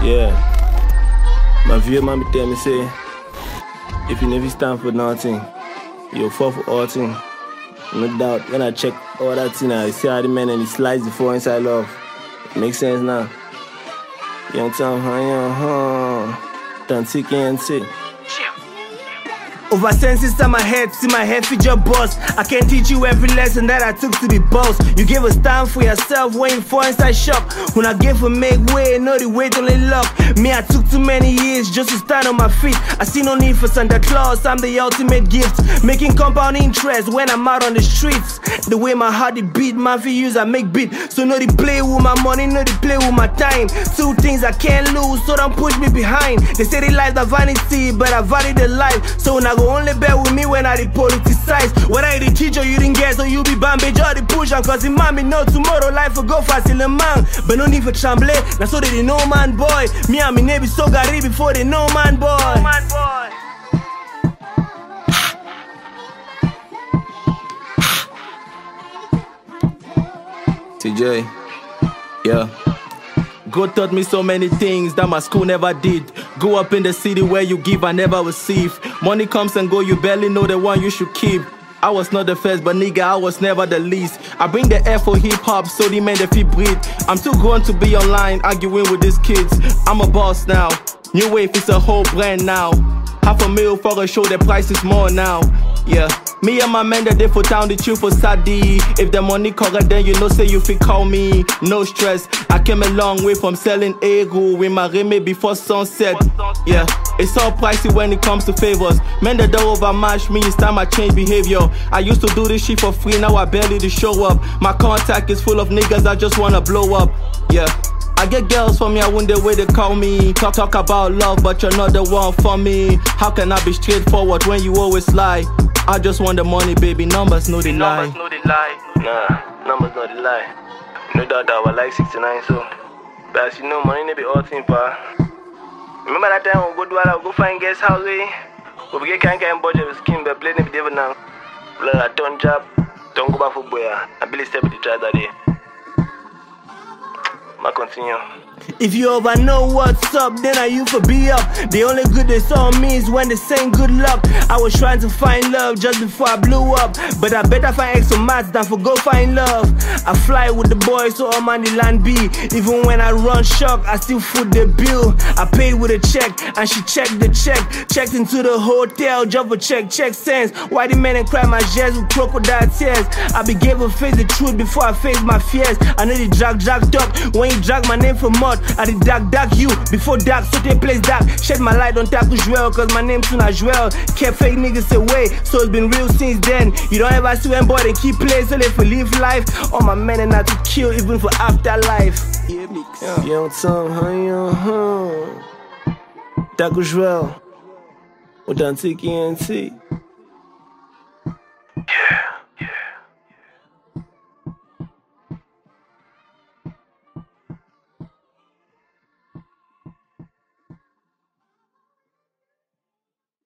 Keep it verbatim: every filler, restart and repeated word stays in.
Yeah. My view mommy tell me say, if you never stand for nothing, you'll fall for all things. No doubt, when I check all that thing, I see how the men and the slides before inside love. It makes sense now. Young Tom, huh, young, huh. Don't take and say. Over senses on my head, see my head feature boss. I can't teach you every lesson that I took to be boss. You give a stand for yourself, waiting for inside shop. When I give a make way, know the weight only luck. Me, I took too many years just to stand on my feet. I see no need for Santa Claus, I'm the ultimate gift. Making compound interest when I'm out on the streets. The way my heart it beat, my views I make beat. So know they play with my money, know they play with my time. Two things I can't lose, so don't push me behind. They say they like the vanity, but I value the life. So now go only bear with me when I dey politicize. When I the teacher you didn't get, so you be bambi or the push on. Cause the mommy know tomorrow life will go fast in the man. But no need for tremble, now so they the no man boy. Me and me neighbor so gary before they no man boy. No man boy. T J, yeah. God taught me so many things that my school never did. Grew up in the city where you give and never receive. Money comes and go, you barely know the one you should keep. I was not the first, but nigga, I was never the least. I bring the air for hip-hop, so the men, they feel breathe. I'm too grown to be online, arguing with these kids. I'm a boss now. New Wave is a whole brand now. Half a mil for a show, the price is more now. Yeah, me and my man that they for town, the chill for Sadi. If the money correct, then you know say you fit call me. No stress, I came a long way from selling ego with my reme before sunset. Yeah, it's all pricey when it comes to favors. Men that don't overmatch me, it's time I change behavior. I used to do this shit for free, now I barely to show up. My contact is full of niggas, I just wanna blow up. Yeah, I get girls for me, I wonder where they call me. Talk, talk about love, but you're not the one for me. How can I be straightforward when you always lie? I just want the money, baby, numbers know they lie. Numbers know they lie. Nah, numbers know they lie. No doubt that I was like sixty-nine, so. But as you know, money may be all thing, pa. Remember that time we'll go do that, we'll go find guest house, eh? We'll get kind of budget with skin, but play never devil now. Let a turn job, don't go back for boy. I believe step with the try that day. I continue. If you ever know what's up, then I you for be up. The only good they saw me is when they saying good luck. I was trying to find love just before I blew up, but I better find extra maths than for go find love. I fly with the boys so I'm on the land B. Even when I run shock, I still foot the bill. I paid with a check and she checked the check. Checked into the hotel, just for check, check sense. Why the men and cry my jazz with crocodile tears? I be able to face the truth before I face my fears. I know the drag drag up when you drag my name from mud. I did dark dark you before dark, so they place dark. Shed my light on Taco Joel, cause my name's soon as well. Kept fake niggas away, so it's been real since then. You don't ever see when boy they keep playing, so they for live life. All my men are not to kill, even for afterlife. Yeah, mix. Yeah. Young Tom, huh, young, huh. Taco Joel. Ou dans T K N T. Yeah.